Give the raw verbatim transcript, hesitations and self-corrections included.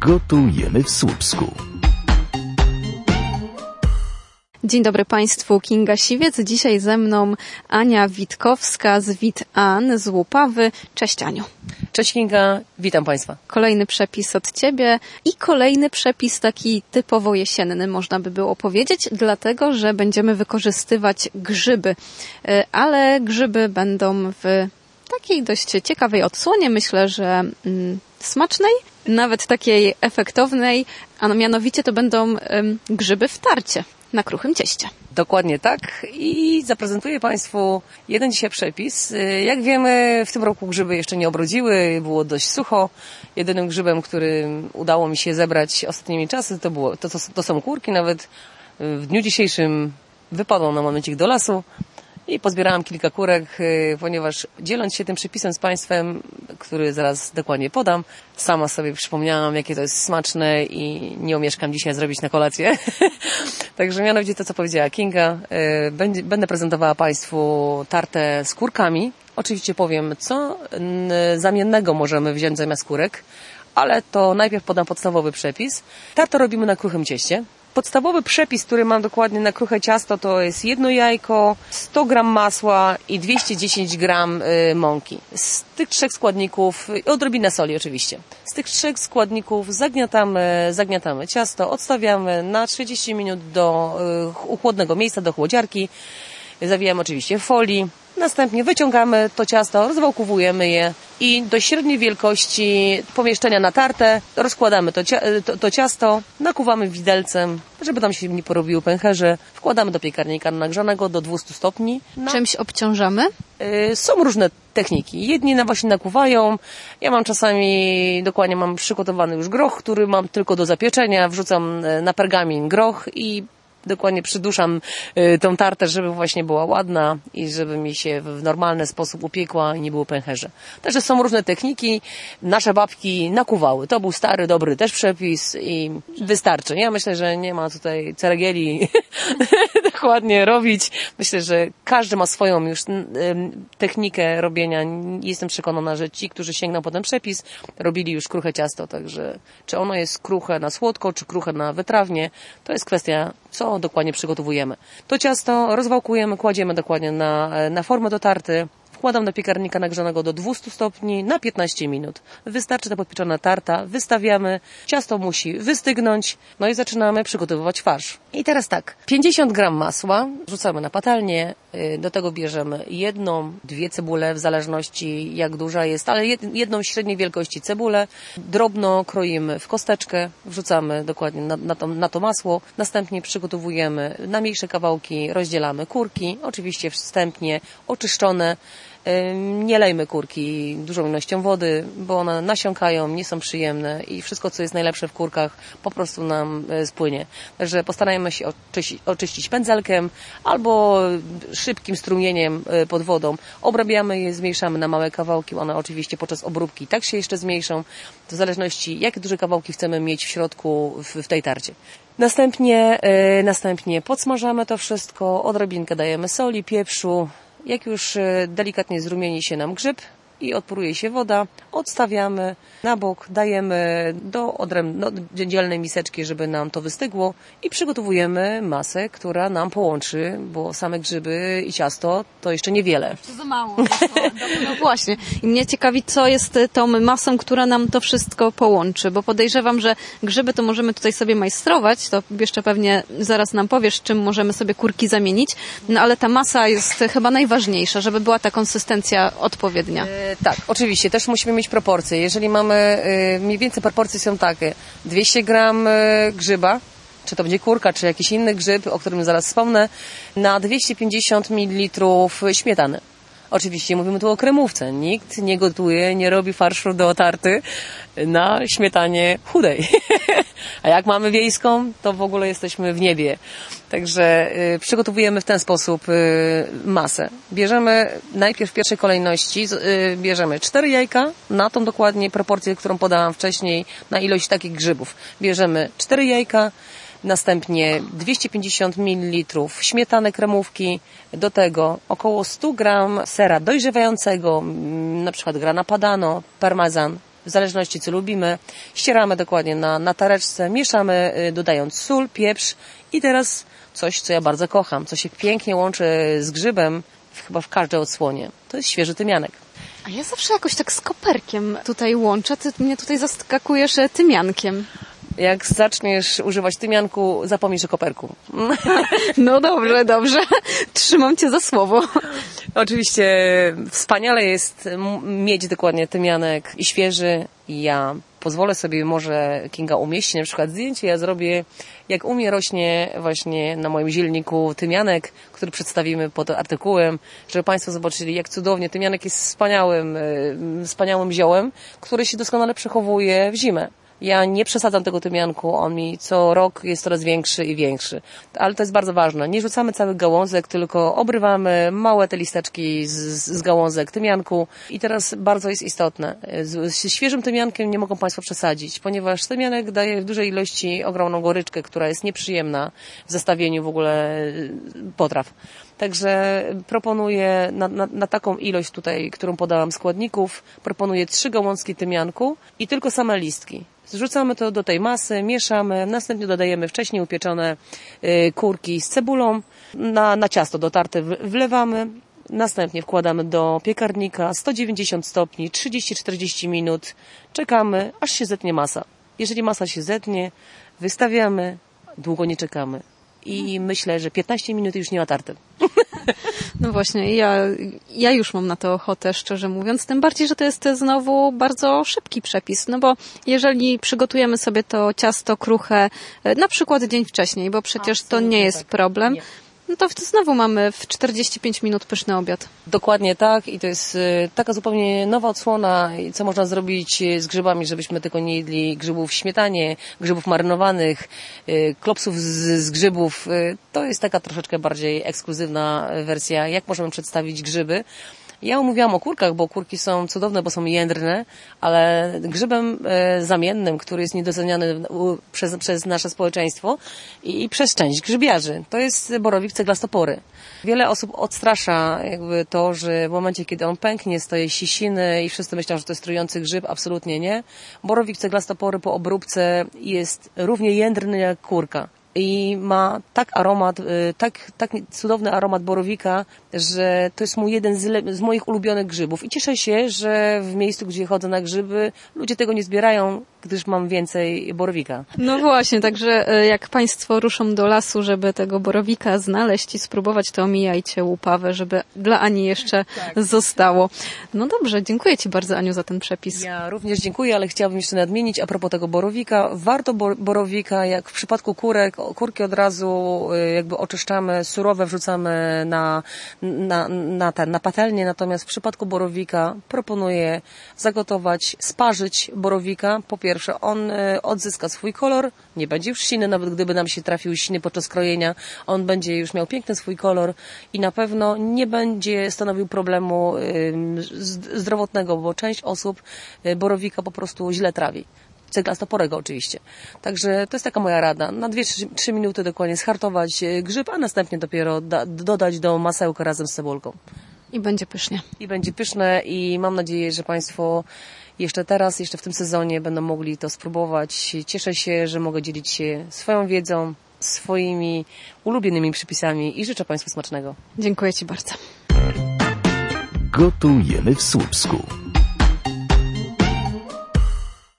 Gotujemy w Słupsku. Dzień dobry Państwu, Kinga Siwiec. Dzisiaj ze mną Ania Witkowska z Wit-An z Łupawy. Cześć Aniu. Cześć Kinga, witam Państwa. Kolejny przepis od Ciebie i kolejny przepis taki typowo jesienny, można by było powiedzieć, dlatego że będziemy wykorzystywać grzyby, ale grzyby będą w takiej dość ciekawej odsłonie, myślę, że mm, smacznej, nawet takiej efektownej, a mianowicie to będą ym, grzyby w tarcie na kruchym cieście. Dokładnie tak i zaprezentuję Państwu jeden dzisiaj przepis. Jak wiemy, w tym roku grzyby jeszcze nie obrodziły, było dość sucho. Jedynym grzybem, który udało mi się zebrać ostatnimi czasy, to, było, to, to, to są kurki. Nawet w dniu dzisiejszym wypadłam na momencik do lasu i pozbierałam kilka kurek, ponieważ dzieląc się tym przepisem z Państwem, który zaraz dokładnie podam, sama sobie przypomniałam, jakie to jest smaczne i nie omieszkam dzisiaj zrobić na kolację. Także mianowicie to, co powiedziała Kinga, będę prezentowała Państwu tartę z kurkami. Oczywiście powiem, co zamiennego możemy wziąć zamiast kurek, ale to najpierw podam podstawowy przepis. Tartę robimy na kruchym cieście. Podstawowy przepis, który mam dokładnie na kruche ciasto, to jest jedno jajko, sto gram masła i dwieście dziesięć gram mąki. Z tych trzech składników, odrobinę soli oczywiście. Z tych trzech składników zagniatamy, zagniatamy ciasto, odstawiamy na trzydzieści minut do chłodnego miejsca, do chłodziarki. Zawijamy oczywiście w folii. Następnie wyciągamy to ciasto, rozwałkowujemy je i do średniej wielkości pomieszczenia na tartę rozkładamy to, to, to ciasto, nakuwamy widelcem, żeby tam się nie porobiły pęcherze. Wkładamy do piekarnika nagrzanego do dwustu stopni. Na... Czymś obciążamy? Są różne techniki. Jedni na właśnie nakuwają. Ja mam czasami, dokładnie mam przygotowany już groch, który mam tylko do zapieczenia. Wrzucam na pergamin groch i dokładnie przyduszam y, tą tartę, żeby właśnie była ładna i żeby mi się w normalny sposób upiekła i nie było pęcherzy. Także są różne techniki. Nasze babki nakuwały. To był stary, dobry też przepis i wystarczy. Ja myślę, że nie ma tutaj ceregieli dokładnie robić. Myślę, że każdy ma swoją już y, technikę robienia. Jestem przekonana, że ci, którzy sięgną po ten przepis, robili już kruche ciasto. Także czy ono jest kruche na słodko, czy kruche na wytrawnie, to jest kwestia, co dokładnie przygotowujemy. To ciasto rozwałkujemy, kładziemy dokładnie na, na formę do tarty. Wkładam do piekarnika nagrzanego do dwustu stopni na piętnaście minut. Wystarczy ta podpieczona tarta. Wystawiamy. Ciasto musi wystygnąć. No i zaczynamy przygotowywać farsz. I teraz tak. pięćdziesiąt gram masła wrzucamy na patelnię. Do tego bierzemy jedną, dwie cebule, w zależności jak duża jest, ale jedną średniej wielkości cebulę. Drobno kroimy w kosteczkę. Wrzucamy dokładnie na, na, to, na to masło. Następnie przygotowujemy na mniejsze kawałki. Rozdzielamy kurki. Oczywiście wstępnie oczyszczone. Nie lejmy kurki dużą ilością wody, bo one nasiąkają, nie są przyjemne i wszystko, co jest najlepsze w kurkach, po prostu nam spłynie. Także postarajmy się oczyścić, oczyścić pędzelkiem albo szybkim strumieniem pod wodą. Obrabiamy je, zmniejszamy na małe kawałki. One oczywiście podczas obróbki tak się jeszcze zmniejszą, w zależności jakie duże kawałki chcemy mieć w środku w, w tej tarcie. Następnie, yy, następnie podsmażamy to wszystko, odrobinkę dajemy soli, pieprzu. Jak już delikatnie zrumieni się nam grzyb i odparuje się woda, odstawiamy na bok, dajemy do oddzielnej miseczki, żeby nam to wystygło i przygotowujemy masę, która nam połączy, bo same grzyby i ciasto to jeszcze niewiele. To za mało. No właśnie. I mnie ciekawi, co jest tą masą, która nam to wszystko połączy, bo podejrzewam, że grzyby to możemy tutaj sobie majstrować, to jeszcze pewnie zaraz nam powiesz, czym możemy sobie kurki zamienić, no ale ta masa jest chyba najważniejsza, żeby była ta konsystencja odpowiednia. E, tak, oczywiście, też musimy mieć proporcje. Jeżeli mamy, e, mniej więcej proporcje są takie, dwieście gram e, grzyba, czy to będzie kurka, czy jakiś inny grzyb, o którym zaraz wspomnę, na dwieście pięćdziesiąt mililitrów śmietany. Oczywiście mówimy tu o kremówce. Nikt nie gotuje, nie robi farszu do tarty na śmietanie chudej. A jak mamy wiejską, to w ogóle jesteśmy w niebie. Także y, przygotowujemy w ten sposób y, masę. Bierzemy najpierw w pierwszej kolejności, y, bierzemy cztery jajka, na tą dokładnie proporcję, którą podałam wcześniej, na ilość takich grzybów. Bierzemy cztery jajka, następnie dwieście pięćdziesiąt mililitrów śmietany kremówki, do tego około sto gram sera dojrzewającego, na przykład grana padano, parmezan, w zależności co lubimy. Ścieramy dokładnie na, na tareczce, mieszamy, dodając sól, pieprz i teraz coś, co ja bardzo kocham, co się pięknie łączy z grzybem, chyba w każdej odsłonie. To jest świeży tymianek. A ja zawsze jakoś tak z koperkiem tutaj łączę. Ty mnie tutaj zaskakujesz tymiankiem. Jak zaczniesz używać tymianku, zapomnisz o koperku. No dobrze, dobrze. Trzymam cię za słowo. Oczywiście wspaniale jest mieć dokładnie tymianek i świeży. Ja pozwolę sobie, może Kinga umieści na przykład zdjęcie, ja zrobię, jak u mnie rośnie właśnie na moim zielniku tymianek, który przedstawimy pod artykułem, żeby Państwo zobaczyli, jak cudownie tymianek jest wspaniałym, wspaniałym ziołem, który się doskonale przechowuje w zimę. Ja nie przesadzam tego tymianku, on mi co rok jest coraz większy i większy. Ale to jest bardzo ważne. Nie rzucamy całych gałązek, tylko obrywamy małe te listeczki z, z gałązek tymianku. I teraz bardzo jest istotne. Z, z świeżym tymiankiem nie mogą Państwo przesadzić, ponieważ tymianek daje w dużej ilości ogromną goryczkę, która jest nieprzyjemna w zestawieniu w ogóle potraw. Także proponuję na, na, na taką ilość tutaj, którą podałam składników, proponuję trzy gałązki tymianku i tylko same listki. Zrzucamy to do tej masy, mieszamy, następnie dodajemy wcześniej upieczone y, kurki z cebulą, na, na ciasto dotarte wlewamy, następnie wkładamy do piekarnika sto dziewięćdziesiąt stopni, trzydzieści do czterdziestu minut, czekamy, aż się zetnie masa. Jeżeli masa się zetnie, wystawiamy, długo nie czekamy. I myślę, że piętnaście minut już nie ma tarty. No właśnie, ja, ja już mam na to ochotę, szczerze mówiąc. Tym bardziej, że to jest znowu bardzo szybki przepis. No bo jeżeli przygotujemy sobie to ciasto kruche na przykład dzień wcześniej, bo przecież Absolutnie to nie jest tak. problem, nie. No to znowu mamy w czterdzieści pięć minut pyszny obiad. Dokładnie tak i to jest taka zupełnie nowa odsłona, co można zrobić z grzybami, żebyśmy tylko nie jedli grzybów w śmietanie, grzybów marynowanych, klopsów z, z grzybów. To jest taka troszeczkę bardziej ekskluzywna wersja, jak możemy przedstawić grzyby. Ja mówiłam o kurkach, bo kurki są cudowne, bo są jędrne, ale grzybem e, zamiennym, który jest niedoceniany u, przez, przez nasze społeczeństwo i, i przez część grzybiarzy, to jest borowik ceglastopory. Wiele osób odstrasza jakby to, że w momencie, kiedy on pęknie, stoje sisiny i wszyscy myślą, że to jest trujący grzyb. Absolutnie nie. Borowik ceglastopory po obróbce jest równie jędrny jak kurka. I ma tak aromat, tak, tak cudowny aromat borowika, że to jest mój jeden z, le- z moich ulubionych grzybów. I cieszę się, że w miejscu, gdzie chodzę na grzyby, ludzie tego nie zbierają, gdyż mam więcej borowika. No właśnie, także jak Państwo ruszą do lasu, żeby tego borowika znaleźć i spróbować, to omijajcie łupawę, żeby dla Ani jeszcze tak. zostało. No dobrze, dziękuję Ci bardzo, Aniu, za ten przepis. Ja również dziękuję, ale chciałabym jeszcze nadmienić a propos tego borowika. Warto bo- borowika, jak w przypadku kurek, kurki od razu jakby oczyszczamy, surowe wrzucamy na, na, na, ten, na patelnię, natomiast w przypadku borowika proponuję zagotować, sparzyć borowika. Po pierwsze, on odzyska swój kolor, nie będzie już siny, nawet gdyby nam się trafiły siny podczas krojenia, on będzie już miał piękny swój kolor i na pewno nie będzie stanowił problemu zdrowotnego, bo część osób borowika po prostu źle trawi. Ceglastoporego oczywiście. Także to jest taka moja rada. Na dwie trzy minuty dokładnie schartować grzyb, a następnie dopiero da, dodać do masełka razem z cebulką. I będzie pysznie. I będzie pyszne i mam nadzieję, że Państwo jeszcze teraz, jeszcze w tym sezonie będą mogli to spróbować. Cieszę się, że mogę dzielić się swoją wiedzą, swoimi ulubionymi przepisami i życzę Państwu smacznego. Dziękuję Ci bardzo. Gotujemy w Słupsku.